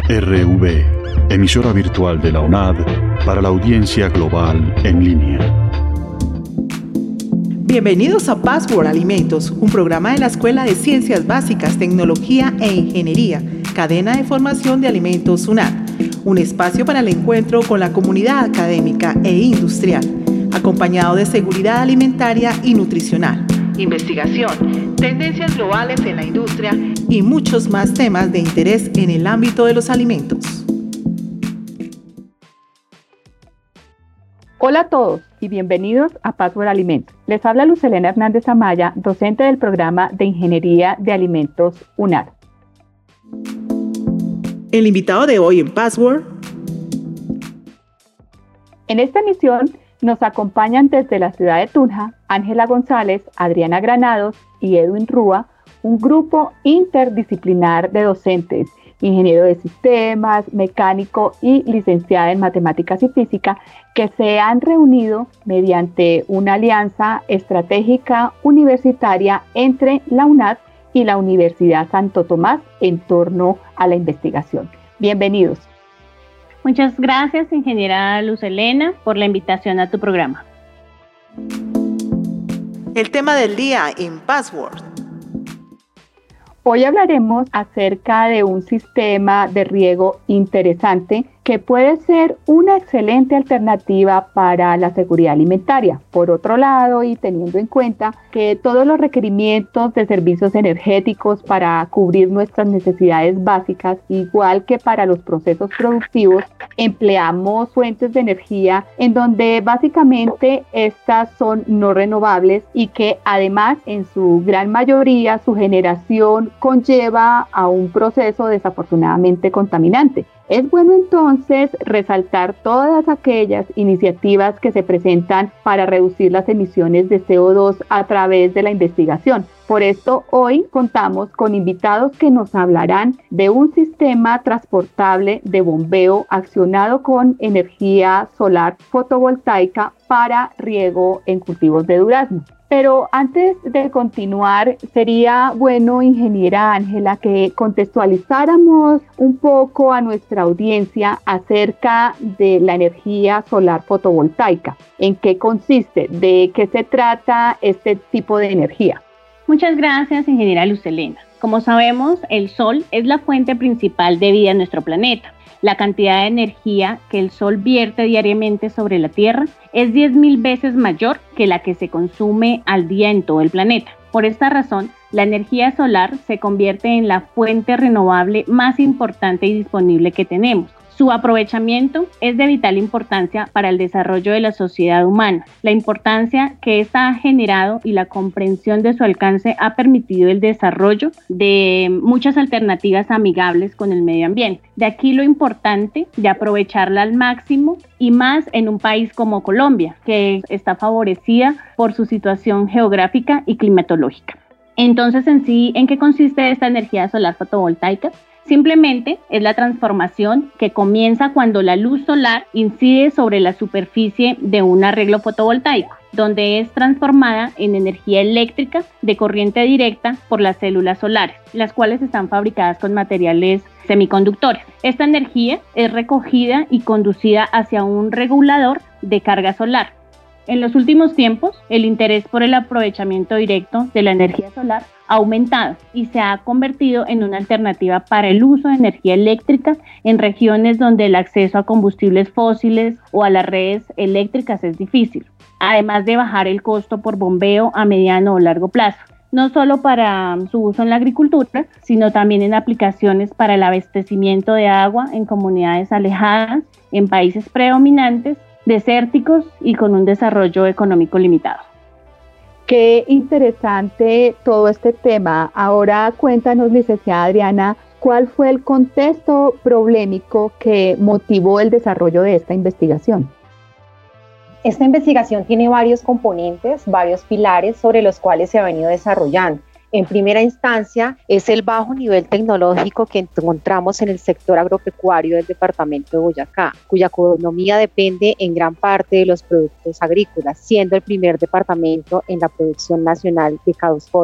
RV, emisora virtual de la UNAD para la audiencia global en línea. Bienvenidos a Password Alimentos, un programa de la Escuela de Ciencias Básicas, Tecnología e Ingeniería, cadena de formación de alimentos UNAD, un espacio para el encuentro con la comunidad académica e industrial, acompañado de seguridad alimentaria y nutricional, investigación, tendencias globales en la industria y muchos más temas de interés en el ámbito de los alimentos. Hola a todos y bienvenidos a Password Alimentos. Les habla Luz Helena Hernández Amaya, docente del programa de Ingeniería de Alimentos UNAD. El invitado de hoy en Password. En esta emisión nos acompañan desde la ciudad de Tunja, Ángela González, Adriana Granados y Edwin Rúa, un grupo interdisciplinar de docentes, ingeniero de sistemas, mecánico y licenciada en matemáticas y física, que se han reunido mediante una alianza estratégica universitaria entre la UNAD y la Universidad Santo Tomás en torno a la investigación. Bienvenidos. Muchas gracias, ingeniera Luz Helena, por la invitación a tu programa. El tema del día en Password. Hoy hablaremos acerca de un sistema de riego interesante que puede ser una excelente alternativa para la seguridad alimentaria. Por otro lado, y teniendo en cuenta que todos los requerimientos de servicios energéticos para cubrir nuestras necesidades básicas, igual que para los procesos productivos, empleamos fuentes de energía en donde básicamente estas son no renovables y que además en su gran mayoría su generación conlleva a un proceso desafortunadamente contaminante. Es bueno entonces resaltar todas aquellas iniciativas que se presentan para reducir las emisiones de CO2 a través de la investigación. Por esto hoy contamos con invitados que nos hablarán de un sistema transportable de bombeo accionado con energía solar fotovoltaica para riego en cultivos de durazno. Pero antes de continuar, sería bueno, ingeniera Ángela, que contextualizáramos un poco a nuestra audiencia acerca de la energía solar fotovoltaica. ¿En qué consiste? ¿De qué se trata este tipo de energía? Muchas gracias, ingeniera Luz Helena. Como sabemos, el sol es la fuente principal de vida en nuestro planeta. La cantidad de energía que el sol vierte diariamente sobre la Tierra es 10.000 veces mayor que la que se consume al día en todo el planeta. Por esta razón, la energía solar se convierte en la fuente renovable más importante y disponible que tenemos. Su aprovechamiento es de vital importancia para el desarrollo de la sociedad humana. La importancia que ésta ha generado y la comprensión de su alcance ha permitido el desarrollo de muchas alternativas amigables con el medio ambiente. De aquí lo importante de aprovecharla al máximo y más en un país como Colombia, que está favorecida por su situación geográfica y climatológica. Entonces, en sí, ¿en qué consiste esta energía solar fotovoltaica? Simplemente es la transformación que comienza cuando la luz solar incide sobre la superficie de un arreglo fotovoltaico, donde es transformada en energía eléctrica de corriente directa por las células solares, las cuales están fabricadas con materiales semiconductores. Esta energía es recogida y conducida hacia un regulador de carga solar. En los últimos tiempos, el interés por el aprovechamiento directo de la energía solar ha aumentado y se ha convertido en una alternativa para el uso de energía eléctrica en regiones donde el acceso a combustibles fósiles o a las redes eléctricas es difícil, además de bajar el costo por bombeo a mediano o largo plazo, no solo para su uso en la agricultura, sino también en aplicaciones para el abastecimiento de agua en comunidades alejadas, en países predominantes, desérticos y con un desarrollo económico limitado. Qué interesante todo este tema. Ahora cuéntanos, licenciada Adriana, ¿cuál fue el contexto problemático que motivó el desarrollo de esta investigación? Esta investigación tiene varios componentes, varios pilares sobre los cuales se ha venido desarrollando. En primera instancia, es el bajo nivel tecnológico que encontramos en el sector agropecuario del departamento de Boyacá, cuya economía depende en gran parte de los productos agrícolas, siendo el primer departamento en la producción nacional de cados folios.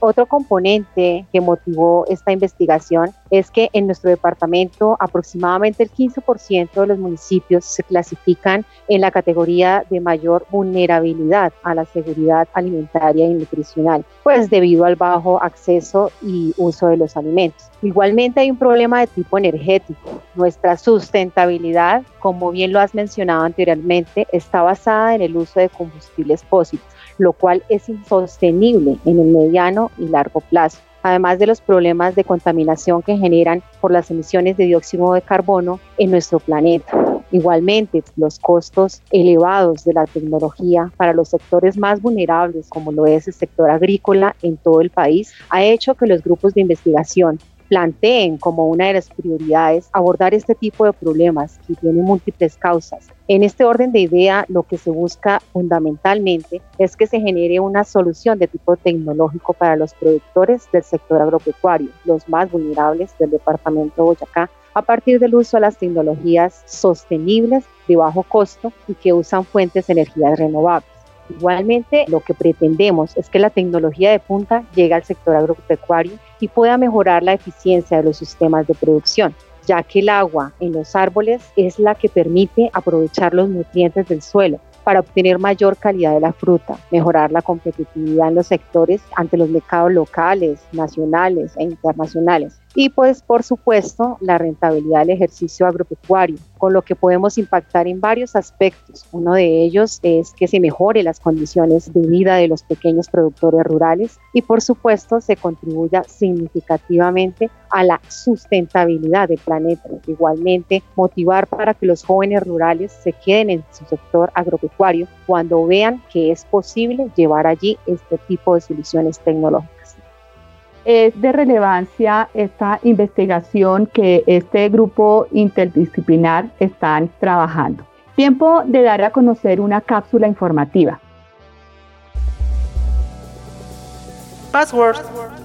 Otro componente que motivó esta investigación es que en nuestro departamento aproximadamente el 15% de los municipios se clasifican en la categoría de mayor vulnerabilidad a la seguridad alimentaria y nutricional, pues debido al bajo acceso y uso de los alimentos. Igualmente hay un problema de tipo energético. Nuestra sustentabilidad, como bien lo has mencionado anteriormente, está basada en el uso de combustibles fósiles, lo cual es insostenible en el mediano y largo plazo, además de los problemas de contaminación que generan por las emisiones de dióxido de carbono en nuestro planeta. Igualmente, los costos elevados de la tecnología para los sectores más vulnerables, como lo es el sector agrícola en todo el país, ha hecho que los grupos de investigación planteen como una de las prioridades abordar este tipo de problemas que tienen múltiples causas. En este orden de idea, lo que se busca fundamentalmente es que se genere una solución de tipo tecnológico para los productores del sector agropecuario, los más vulnerables del departamento de Boyacá, a partir del uso de las tecnologías sostenibles de bajo costo y que usan fuentes de energías renovables. Igualmente, lo que pretendemos es que la tecnología de punta llegue al sector agropecuario y pueda mejorar la eficiencia de los sistemas de producción, ya que el agua en los árboles es la que permite aprovechar los nutrientes del suelo para obtener mayor calidad de la fruta, mejorar la competitividad en los sectores ante los mercados locales, nacionales e internacionales. Y pues por supuesto la rentabilidad del ejercicio agropecuario, con lo que podemos impactar en varios aspectos. Uno de ellos es que se mejore las condiciones de vida de los pequeños productores rurales y por supuesto se contribuya significativamente a la sustentabilidad del planeta. Igualmente motivar para que los jóvenes rurales se queden en su sector agropecuario cuando vean que es posible llevar allí este tipo de soluciones tecnológicas. Es de relevancia esta investigación que este grupo interdisciplinar están trabajando. Tiempo de dar a conocer una cápsula informativa. Password.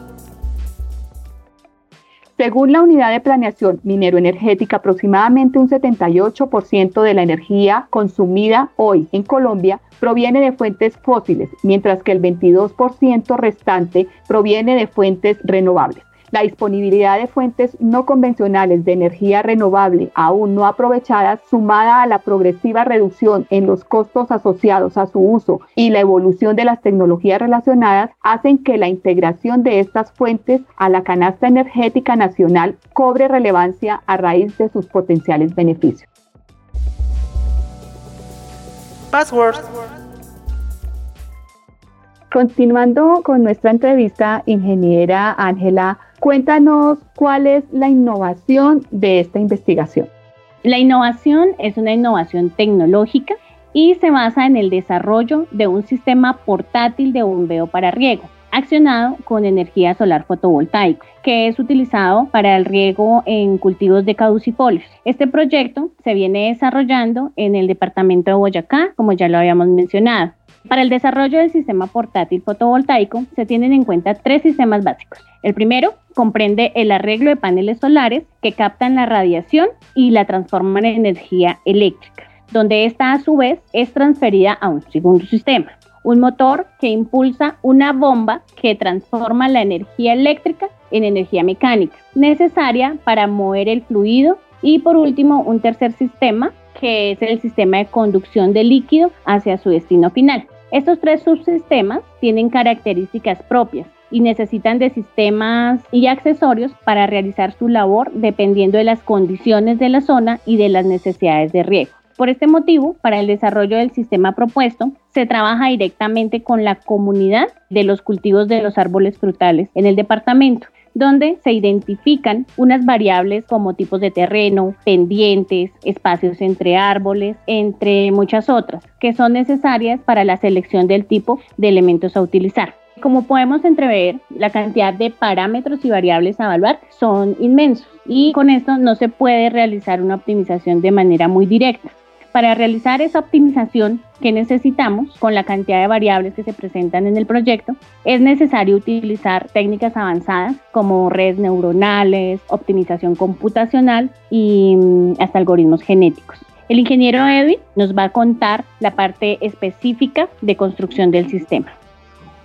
Según la Unidad de Planeación Minero-Energética, aproximadamente un 78% de la energía consumida hoy en Colombia proviene de fuentes fósiles, mientras que el 22% restante proviene de fuentes renovables. La disponibilidad de fuentes no convencionales de energía renovable aún no aprovechadas, sumada a la progresiva reducción en los costos asociados a su uso y la evolución de las tecnologías relacionadas, hacen que la integración de estas fuentes a la canasta energética nacional cobre relevancia a raíz de sus potenciales beneficios. Password. Continuando con nuestra entrevista, ingeniera Ángela, cuéntanos cuál es la innovación de esta investigación. La innovación es una innovación tecnológica y se basa en el desarrollo de un sistema portátil de bombeo para riego, accionado con energía solar fotovoltaica, que es utilizado para el riego en cultivos de caducifolios. Este proyecto se viene desarrollando en el departamento de Boyacá, como ya lo habíamos mencionado. Para el desarrollo del sistema portátil fotovoltaico se tienen en cuenta 3 sistemas básicos. El primero comprende el arreglo de paneles solares que captan la radiación y la transforman en energía eléctrica, donde esta a su vez es transferida a un segundo sistema, un motor que impulsa una bomba que transforma la energía eléctrica en energía mecánica, necesaria para mover el fluido, y por último un tercer sistema, que es el sistema de conducción de líquido hacia su destino final. Estos 3 subsistemas tienen características propias y necesitan de sistemas y accesorios para realizar su labor dependiendo de las condiciones de la zona y de las necesidades de riego. Por este motivo, para el desarrollo del sistema propuesto, se trabaja directamente con la comunidad de los cultivos de los árboles frutales en el departamento, donde se identifican unas variables como tipos de terreno, pendientes, espacios entre árboles, entre muchas otras, que son necesarias para la selección del tipo de elementos a utilizar. Como podemos entrever, la cantidad de parámetros y variables a evaluar son inmensos y con esto no se puede realizar una optimización de manera muy directa. Para realizar esa optimización que necesitamos con la cantidad de variables que se presentan en el proyecto, es necesario utilizar técnicas avanzadas como redes neuronales, optimización computacional y hasta algoritmos genéticos. El ingeniero Edwin nos va a contar la parte específica de construcción del sistema.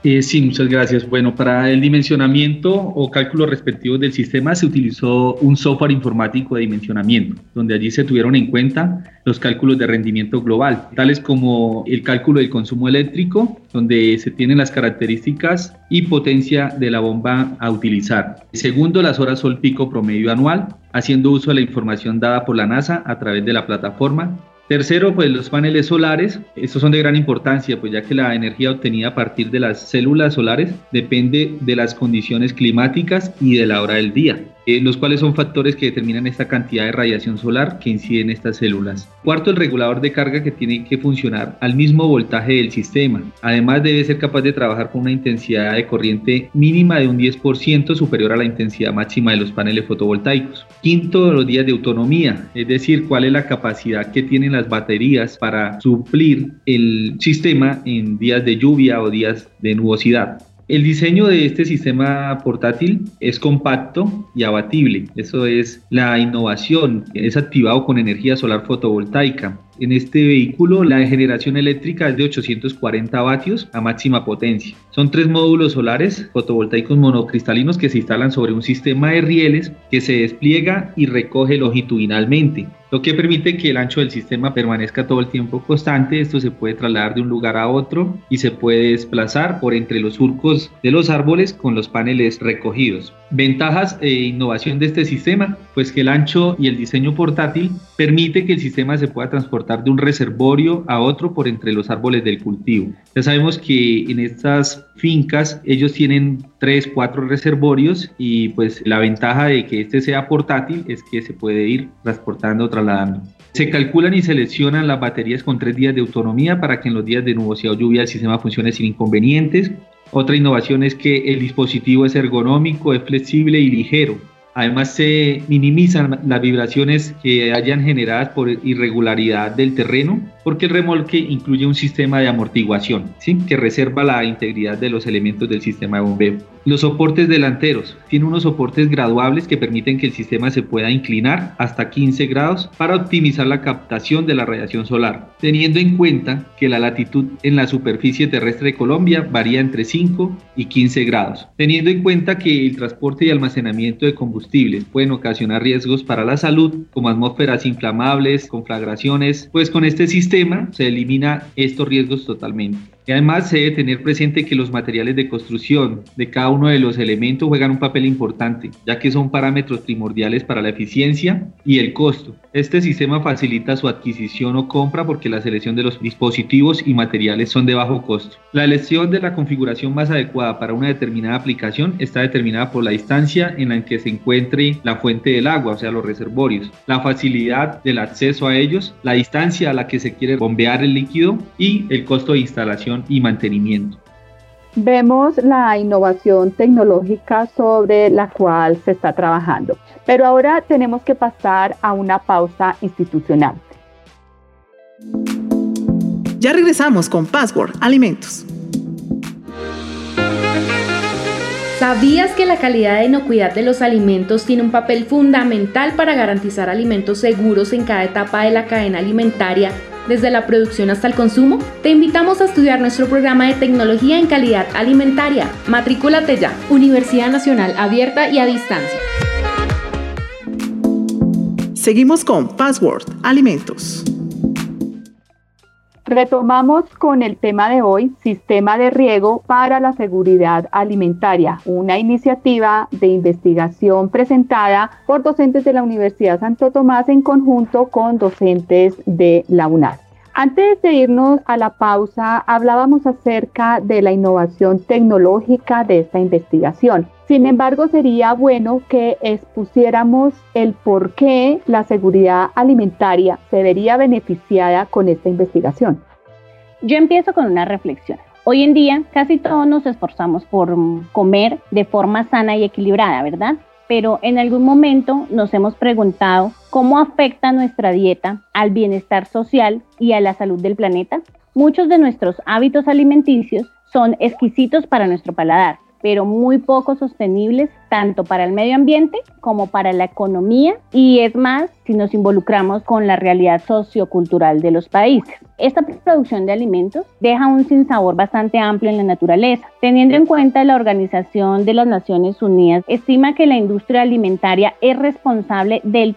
Sí, muchas gracias. Bueno, para el dimensionamiento o cálculo respectivo del sistema se utilizó un software informático de dimensionamiento, donde allí se tuvieron en cuenta los cálculos de rendimiento global, tales como el cálculo del consumo eléctrico, donde se tienen las características y potencia de la bomba a utilizar. Segundo, las horas sol pico promedio anual, haciendo uso de la información dada por la NASA a través de la plataforma. Tercero, pues los paneles solares. Estos son de gran importancia, pues ya que la energía obtenida a partir de las células solares depende de las condiciones climáticas y de la hora del día, los cuales son factores que determinan esta cantidad de radiación solar que incide en estas células. Cuarto, el regulador de carga, que tiene que funcionar al mismo voltaje del sistema. Además, debe ser capaz de trabajar con una intensidad de corriente mínima de un 10% superior a la intensidad máxima de los paneles fotovoltaicos. Quinto, los días de autonomía, es decir, cuál es la capacidad que tienen las baterías para suplir el sistema en días de lluvia o días de nubosidad. El diseño de este sistema portátil es compacto y abatible. Eso es la innovación. Es activado con energía solar fotovoltaica. En este vehículo la generación eléctrica es de 840 vatios a máxima potencia. Son 3 módulos solares fotovoltaicos monocristalinos que se instalan sobre un sistema de rieles que se despliega y recoge longitudinalmente, lo que permite que el ancho del sistema permanezca todo el tiempo constante. Esto se puede trasladar de un lugar a otro y se puede desplazar por entre los surcos de los árboles con los paneles recogidos. Ventajas e innovación de este sistema, pues que el ancho y el diseño portátil permite que el sistema se pueda transportar de un reservorio a otro por entre los árboles del cultivo. Ya sabemos que en estas fincas ellos tienen 3-4 reservorios y pues la ventaja de que este sea portátil es que se puede ir transportando o trasladando. Se calculan y seleccionan las baterías con 3 días de autonomía para que en los días de nubosidad o lluvia el sistema funcione sin inconvenientes. Otra innovación es que el dispositivo es ergonómico, es flexible y ligero. Además, se minimizan las vibraciones que hayan generadas por irregularidad del terreno, porque el remolque incluye un sistema de amortiguación, ¿sí?, que reserva la integridad de los elementos del sistema de bombeo. Los soportes delanteros tienen unos soportes graduables que permiten que el sistema se pueda inclinar hasta 15 grados para optimizar la captación de la radiación solar, teniendo en cuenta que la latitud en la superficie terrestre de Colombia varía entre 5 y 15 grados, teniendo en cuenta que el transporte y almacenamiento de combustibles pueden ocasionar riesgos para la salud, como atmósferas inflamables, conflagraciones. Pues con este sistema se elimina estos riesgos totalmente. Y además se debe tener presente que los materiales de construcción de cada uno de los elementos juegan un papel importante, ya que son parámetros primordiales para la eficiencia y el costo. Este sistema facilita su adquisición o compra porque la selección de los dispositivos y materiales son de bajo costo. La elección de la configuración más adecuada para una determinada aplicación está determinada por la distancia en la que se encuentre la fuente del agua, o sea, los reservorios, la facilidad del acceso a ellos, la distancia a la que se quiere bombear el líquido y el costo de instalación y mantenimiento. Vemos la innovación tecnológica sobre la cual se está trabajando, pero ahora tenemos que pasar a una pausa institucional. Ya regresamos con Password Alimentos. ¿Sabías que la calidad e inocuidad de los alimentos tiene un papel fundamental para garantizar alimentos seguros en cada etapa de la cadena alimentaria, desde la producción hasta el consumo? Te invitamos a estudiar nuestro programa de Tecnología en Calidad Alimentaria. Matrículate ya. Universidad Nacional Abierta y a Distancia. Seguimos con Password Alimentos. Retomamos con el tema de hoy, Sistema de Riego para la Seguridad Alimentaria, una iniciativa de investigación presentada por docentes de la Universidad Santo Tomás en conjunto con docentes de la UNAD. Antes de irnos a la pausa, hablábamos acerca de la innovación tecnológica de esta investigación. Sin embargo, sería bueno que expusiéramos el por qué la seguridad alimentaria se vería beneficiada con esta investigación. Yo empiezo con una reflexión. Hoy en día casi todos nos esforzamos por comer de forma sana y equilibrada, ¿verdad? Pero en algún momento nos hemos preguntado cómo afecta nuestra dieta al bienestar social y a la salud del planeta. Muchos de nuestros hábitos alimenticios son exquisitos para nuestro paladar, pero muy poco sostenibles tanto para el medio ambiente como para la economía, y es más si nos involucramos con la realidad sociocultural de los países. Esta producción de alimentos deja un sinsabor bastante amplio en la naturaleza. Teniendo en cuenta, la Organización de las Naciones Unidas estima que la industria alimentaria es responsable del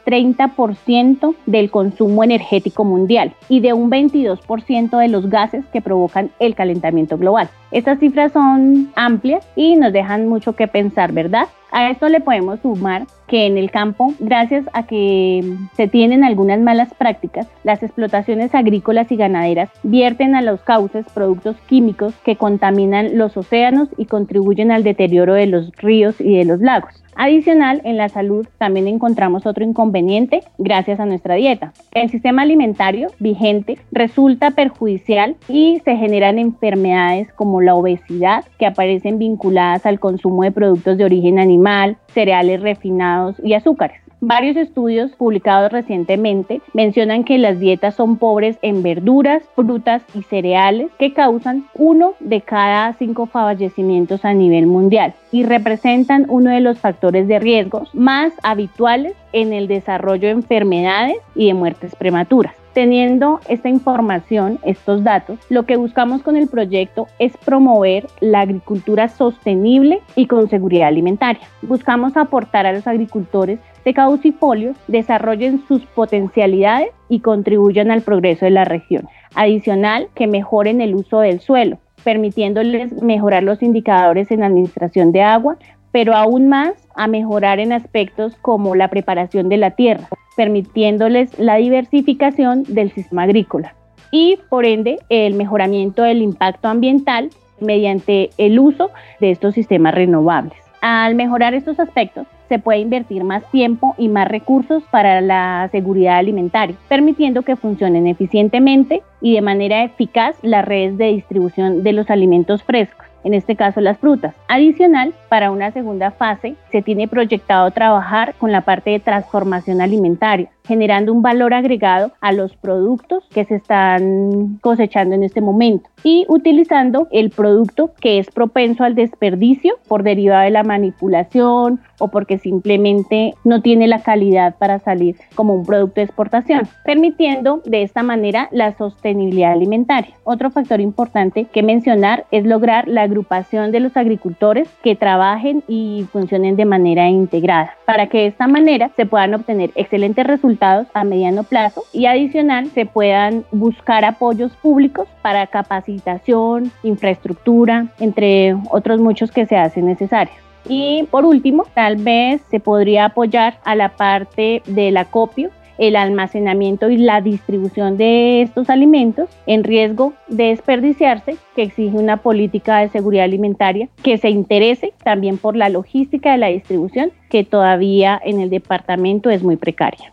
30% del consumo energético mundial y de un 22% de los gases que provocan el calentamiento global. Estas cifras son amplias y nos dejan mucho que pensar, ¿verdad? A esto le podemos sumar que en el campo, gracias a que se tienen algunas malas prácticas, las explotaciones agrícolas y ganaderas vierten a los cauces productos químicos que contaminan los océanos y contribuyen al deterioro de los ríos y de los lagos. Adicional, en la salud también encontramos otro inconveniente gracias a nuestra dieta. El sistema alimentario vigente resulta perjudicial y se generan enfermedades como la obesidad, que aparecen vinculadas al consumo de productos de origen animal, cereales refinados y azúcares. Varios estudios publicados recientemente mencionan que las dietas son pobres en verduras, frutas y cereales, que causan 1 de cada 5 fallecimientos a nivel mundial y representan uno de los factores de riesgo más habituales en el desarrollo de enfermedades y de muertes prematuras. Teniendo esta información, estos datos, lo que buscamos con el proyecto es promover la agricultura sostenible y con seguridad alimentaria. Buscamos aportar a los agricultores de caducifolios, desarrollen sus potencialidades y contribuyan al progreso de la región. Adicional, que mejoren el uso del suelo, permitiéndoles mejorar los indicadores en administración de agua, pero aún más a mejorar en aspectos como la preparación de la tierra, permitiéndoles la diversificación del sistema agrícola y, por ende, el mejoramiento del impacto ambiental mediante el uso de estos sistemas renovables. Al mejorar estos aspectos, se puede invertir más tiempo y más recursos para la seguridad alimentaria, permitiendo que funcionen eficientemente y de manera eficaz las redes de distribución de los alimentos frescos, en este caso las frutas. Adicional, para una segunda fase, se tiene proyectado trabajar con la parte de transformación alimentaria, generando un valor agregado a los productos que se están cosechando en este momento y utilizando el producto que es propenso al desperdicio por derivado de la manipulación o porque simplemente no tiene la calidad para salir como un producto de exportación, permitiendo de esta manera la sostenibilidad alimentaria. Otro factor importante que mencionar es lograr la agrupación de los agricultores que trabajen y funcionen de manera integrada, para que de esta manera se puedan obtener excelentes resultados a mediano plazo y adicional se puedan buscar apoyos públicos para capacitación, infraestructura, entre otros muchos que se hacen necesarios. Y por último, tal vez se podría apoyar a la parte del acopio, el almacenamiento y la distribución de estos alimentos en riesgo de desperdiciarse, que exige una política de seguridad alimentaria que se interese también por la logística de la distribución, que todavía en el departamento es muy precaria.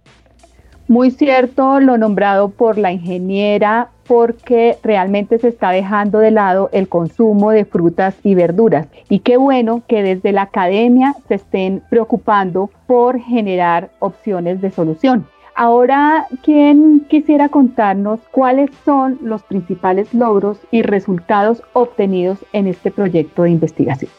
Muy cierto lo nombrado por la ingeniera, porque realmente se está dejando de lado el consumo de frutas y verduras. Y qué bueno que desde la academia se estén preocupando por generar opciones de solución. Ahora, ¿quién quisiera contarnos cuáles son los principales logros y resultados obtenidos en este proyecto de investigación?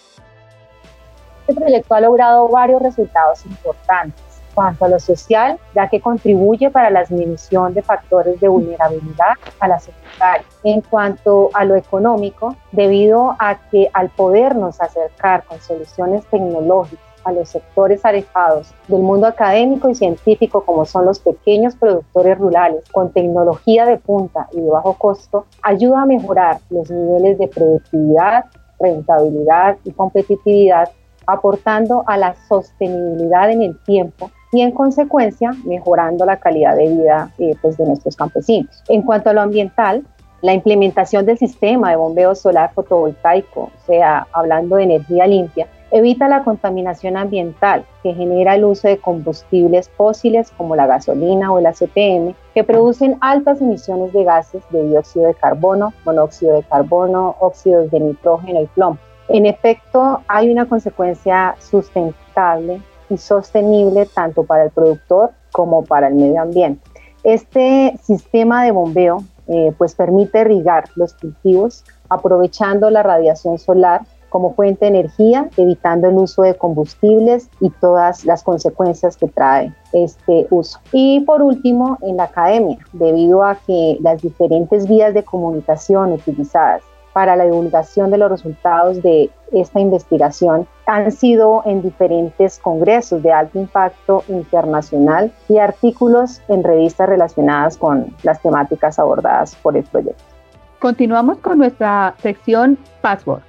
Este proyecto ha logrado varios resultados importantes. En cuanto a lo social, ya que contribuye para la disminución de factores de vulnerabilidad a la secundaria. En cuanto a lo económico, debido a que al podernos acercar con soluciones tecnológicas a los sectores alejados del mundo académico y científico, como son los pequeños productores rurales, con tecnología de punta y de bajo costo, ayuda a mejorar los niveles de productividad, rentabilidad y competitividad, aportando a la sostenibilidad en el tiempo y en consecuencia mejorando la calidad de vida de nuestros campesinos. En cuanto a lo ambiental, la implementación del sistema de bombeo solar fotovoltaico, o sea, hablando de energía limpia, evita la contaminación ambiental que genera el uso de combustibles fósiles como la gasolina o el ACPM, que producen altas emisiones de gases de dióxido de carbono, monóxido de carbono, óxidos de nitrógeno y plomo. En efecto, hay una consecuencia sustentable y sostenible tanto para el productor como para el medio ambiente. Este sistema de bombeo permite irrigar los cultivos aprovechando la radiación solar como fuente de energía, evitando el uso de combustibles y todas las consecuencias que trae este uso. Y por último, en la academia, debido a que las diferentes vías de comunicación utilizadas para la divulgación de los resultados de esta investigación han sido en diferentes congresos de alto impacto internacional y artículos en revistas relacionadas con las temáticas abordadas por el proyecto. Continuamos con nuestra sección Password.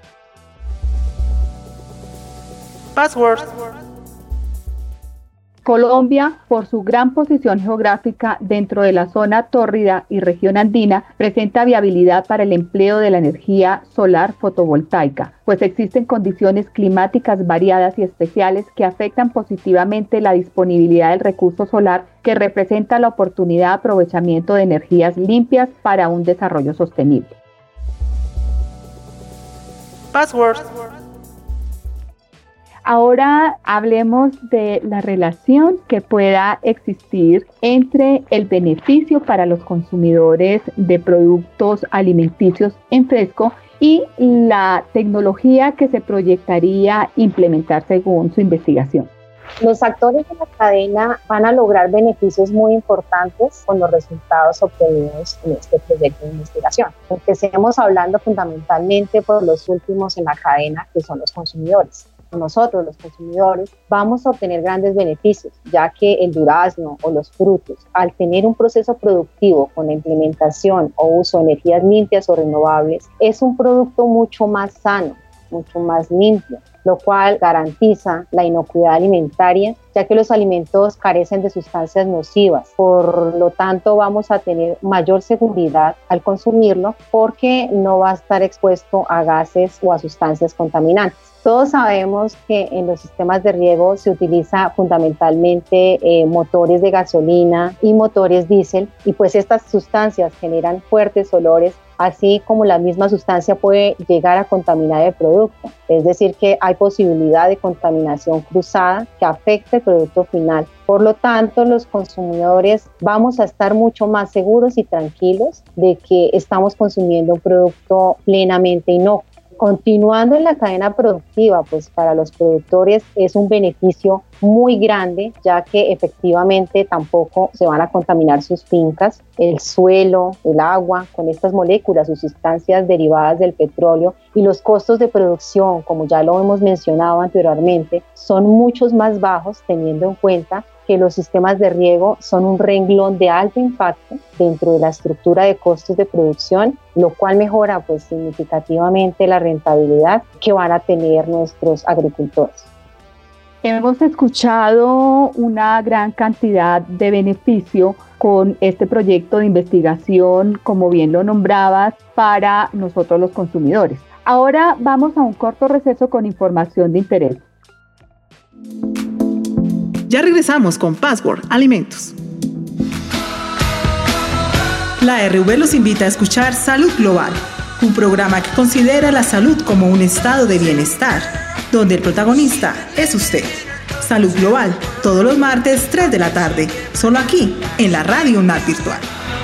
Password. Colombia, por su gran posición geográfica dentro de la zona tórrida y región andina, presenta viabilidad para el empleo de la energía solar fotovoltaica, pues existen condiciones climáticas variadas y especiales que afectan positivamente la disponibilidad del recurso solar, que representa la oportunidad de aprovechamiento de energías limpias para un desarrollo sostenible. Password. Ahora hablemos de la relación que pueda existir entre el beneficio para los consumidores de productos alimenticios en fresco y la tecnología que se proyectaría implementar según su investigación. Los actores de la cadena van a lograr beneficios muy importantes con los resultados obtenidos en este proyecto de investigación. Empecemos hablando fundamentalmente por los últimos en la cadena, que son los consumidores. Nosotros, los consumidores, vamos a obtener grandes beneficios, ya que el durazno o los frutos, al tener un proceso productivo con la implementación o uso de energías limpias o renovables, es un producto mucho más sano, mucho más limpio, lo cual garantiza la inocuidad alimentaria, ya que los alimentos carecen de sustancias nocivas. Por lo tanto, vamos a tener mayor seguridad al consumirlo, porque no va a estar expuesto a gases o a sustancias contaminantes. Todos sabemos que en los sistemas de riego se utiliza fundamentalmente motores de gasolina y motores diésel, y pues estas sustancias generan fuertes olores, así como la misma sustancia puede llegar a contaminar el producto. Es decir, que hay posibilidad de contaminación cruzada que afecta el producto final. Por lo tanto, los consumidores vamos a estar mucho más seguros y tranquilos de que estamos consumiendo un producto plenamente inocuo. Continuando en la cadena productiva, pues para los productores es un beneficio muy grande, ya que efectivamente tampoco se van a contaminar sus fincas, el suelo, el agua, con estas moléculas o sustancias derivadas del petróleo, y los costos de producción, como ya lo hemos mencionado anteriormente, son muchos más bajos, teniendo en cuenta que los sistemas de riego son un renglón de alto impacto dentro de la estructura de costos de producción, lo cual mejora pues significativamente la rentabilidad que van a tener nuestros agricultores. Hemos escuchado una gran cantidad de beneficio con este proyecto de investigación, como bien lo nombrabas, para nosotros los consumidores. Ahora vamos a un corto receso con información de interés. Ya regresamos con Password Alimentos. La RV los invita a escuchar Salud Global, un programa que considera la salud como un estado de bienestar, donde el protagonista es usted. Salud Global, todos los martes 3 de la tarde, solo aquí, en la Radio UNAD Virtual.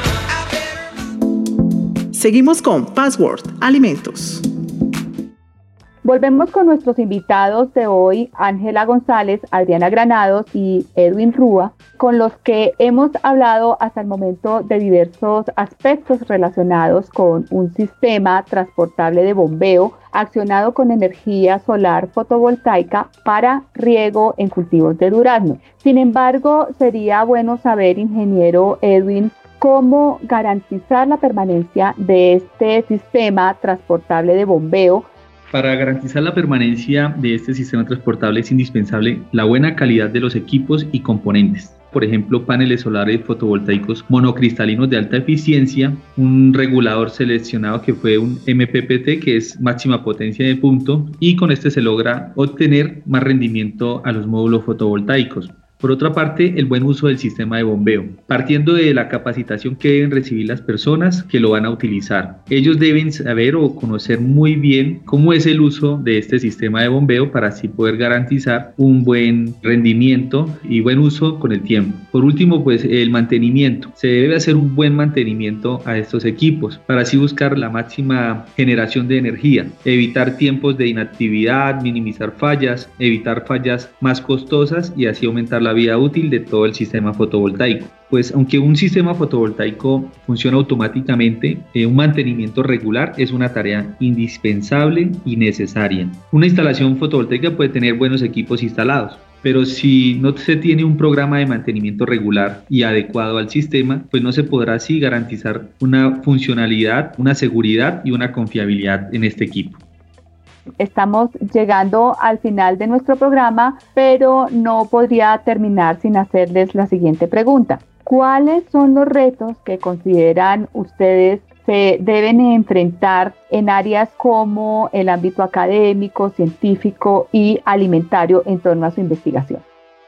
Seguimos con Password Alimentos. Volvemos con nuestros invitados de hoy, Ángela González, Adriana Granados y Edwin Rúa, con los que hemos hablado hasta el momento de diversos aspectos relacionados con un sistema transportable de bombeo accionado con energía solar fotovoltaica para riego en cultivos de durazno. Sin embargo, sería bueno saber, ingeniero Edwin, cómo garantizar la permanencia de este sistema transportable de bombeo. Para garantizar la permanencia de este sistema transportable es indispensable la buena calidad de los equipos y componentes. Por ejemplo, paneles solares fotovoltaicos monocristalinos de alta eficiencia, un regulador seleccionado que fue un MPPT, que es máxima potencia de punto, y con este se logra obtener más rendimiento a los módulos fotovoltaicos. Por otra parte, el buen uso del sistema de bombeo, partiendo de la capacitación que deben recibir las personas que lo van a utilizar. Ellos deben saber o conocer muy bien cómo es el uso de este sistema de bombeo para así poder garantizar un buen rendimiento y buen uso con el tiempo. Por último, pues el mantenimiento. Se debe hacer un buen mantenimiento a estos equipos para así buscar la máxima generación de energía, evitar tiempos de inactividad, minimizar fallas, evitar fallas más costosas y así aumentar la vida útil de todo el sistema fotovoltaico. Pues aunque un sistema fotovoltaico funciona automáticamente, un mantenimiento regular es una tarea indispensable y necesaria. Una instalación fotovoltaica puede tener buenos equipos instalados, pero si no se tiene un programa de mantenimiento regular y adecuado al sistema, pues no se podrá así garantizar una funcionalidad, una seguridad y una confiabilidad en este equipo. Estamos llegando al final de nuestro programa, pero no podría terminar sin hacerles la siguiente pregunta. ¿Cuáles son los retos que consideran ustedes se deben enfrentar en áreas como el ámbito académico, científico y alimentario en torno a su investigación?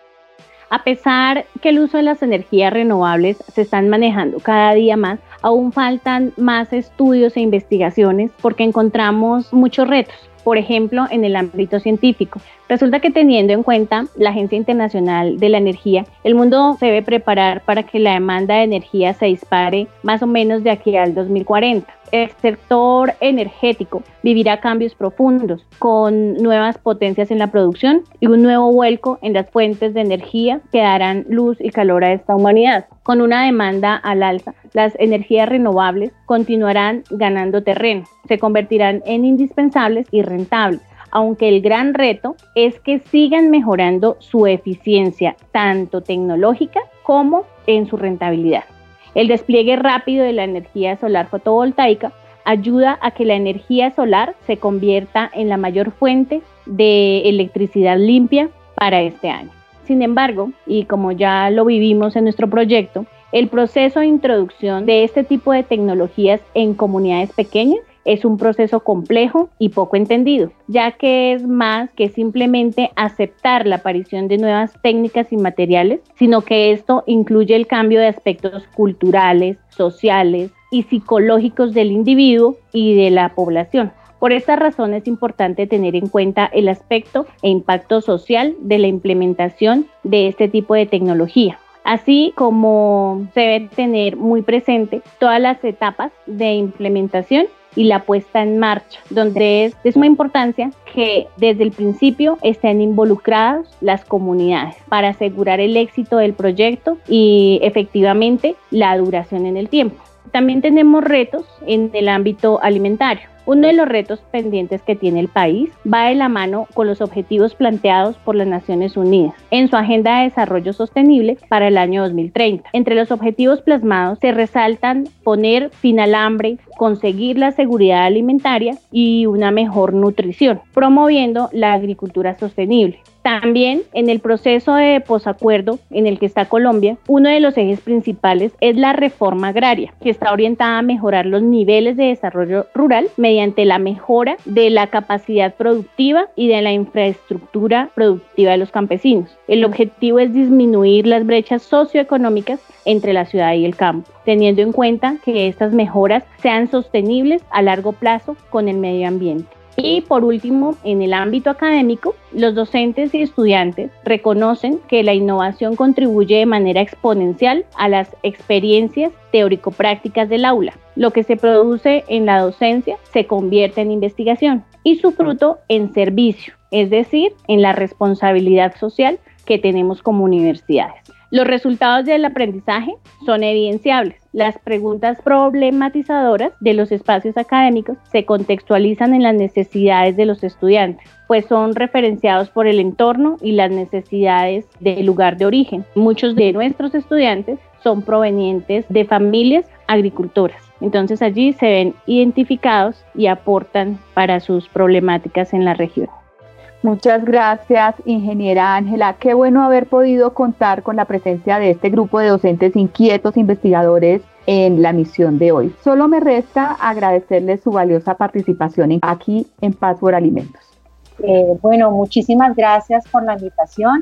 A pesar que el uso de las energías renovables se están manejando cada día más, aún faltan más estudios e investigaciones porque encontramos muchos retos. Por ejemplo, en el ámbito científico. Resulta que teniendo en cuenta la Agencia Internacional de la Energía, el mundo se debe preparar para que la demanda de energía se dispare más o menos de aquí al 2040. El sector energético vivirá cambios profundos con nuevas potencias en la producción y un nuevo vuelco en las fuentes de energía que darán luz y calor a esta humanidad. Con una demanda al alza, las energías renovables continuarán ganando terreno, se convertirán en indispensables y rentables, aunque el gran reto es que sigan mejorando su eficiencia, tanto tecnológica como en su rentabilidad. El despliegue rápido de la energía solar fotovoltaica ayuda a que la energía solar se convierta en la mayor fuente de electricidad limpia para este año. Sin embargo, y como ya lo vivimos en nuestro proyecto, el proceso de introducción de este tipo de tecnologías en comunidades pequeñas es un proceso complejo y poco entendido, ya que es más que simplemente aceptar la aparición de nuevas técnicas y materiales, sino que esto incluye el cambio de aspectos culturales, sociales y psicológicos del individuo y de la población. Por esta razón es importante tener en cuenta el aspecto e impacto social de la implementación de este tipo de tecnología, así como se debe tener muy presente todas las etapas de implementación y la puesta en marcha, donde es de suma importancia que desde el principio estén involucradas las comunidades para asegurar el éxito del proyecto y efectivamente la duración en el tiempo. También tenemos retos en el ámbito alimentario. Uno de los retos pendientes que tiene el país va de la mano con los objetivos planteados por las Naciones Unidas en su Agenda de Desarrollo Sostenible para el año 2030. Entre los objetivos plasmados se resaltan poner fin al hambre, conseguir la seguridad alimentaria y una mejor nutrición, promoviendo la agricultura sostenible. También en el proceso de posacuerdo en el que está Colombia, uno de los ejes principales es la reforma agraria, que está orientada a mejorar los niveles de desarrollo rural mediante la mejora de la capacidad productiva y de la infraestructura productiva de los campesinos. El objetivo es disminuir las brechas socioeconómicas entre la ciudad y el campo, teniendo en cuenta que estas mejoras sean sostenibles a largo plazo con el medio ambiente. Y por último, en el ámbito académico, los docentes y estudiantes reconocen que la innovación contribuye de manera exponencial a las experiencias teórico-prácticas del aula. Lo que se produce en la docencia se convierte en investigación y su fruto en servicio, es decir, en la responsabilidad social que tenemos como universidades. Los resultados del aprendizaje son evidenciables. Las preguntas problematizadoras de los espacios académicos se contextualizan en las necesidades de los estudiantes, pues son referenciados por el entorno y las necesidades del lugar de origen. Muchos de nuestros estudiantes son provenientes de familias agricultoras. Entonces allí se ven identificados y aportan para sus problemáticas en la región. Muchas gracias, ingeniera Ángela. Qué bueno haber podido contar con la presencia de este grupo de docentes inquietos, investigadores en la misión de hoy. Solo me resta agradecerles su valiosa participación aquí en Paz por Alimentos. Bueno, muchísimas gracias por la invitación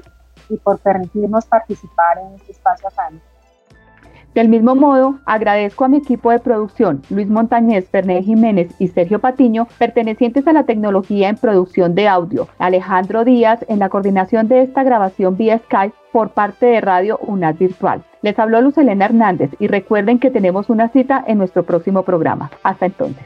y por permitirnos participar en este espacio académico. Del mismo modo, agradezco a mi equipo de producción, Luis Montañez, Fernén Jiménez y Sergio Patiño, pertenecientes a la tecnología en producción de audio, Alejandro Díaz en la coordinación de esta grabación vía Skype por parte de Radio UNAD Virtual. Les habló Luz Helena Hernández y recuerden que tenemos una cita en nuestro próximo programa. Hasta entonces.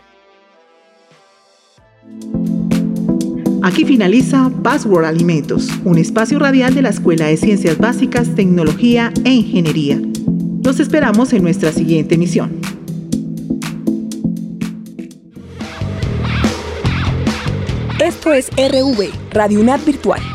Aquí finaliza Password Alimentos, un espacio radial de la Escuela de Ciencias Básicas, Tecnología e Ingeniería. Los esperamos en nuestra siguiente emisión. Esto es RV, Radio UNAD Virtual.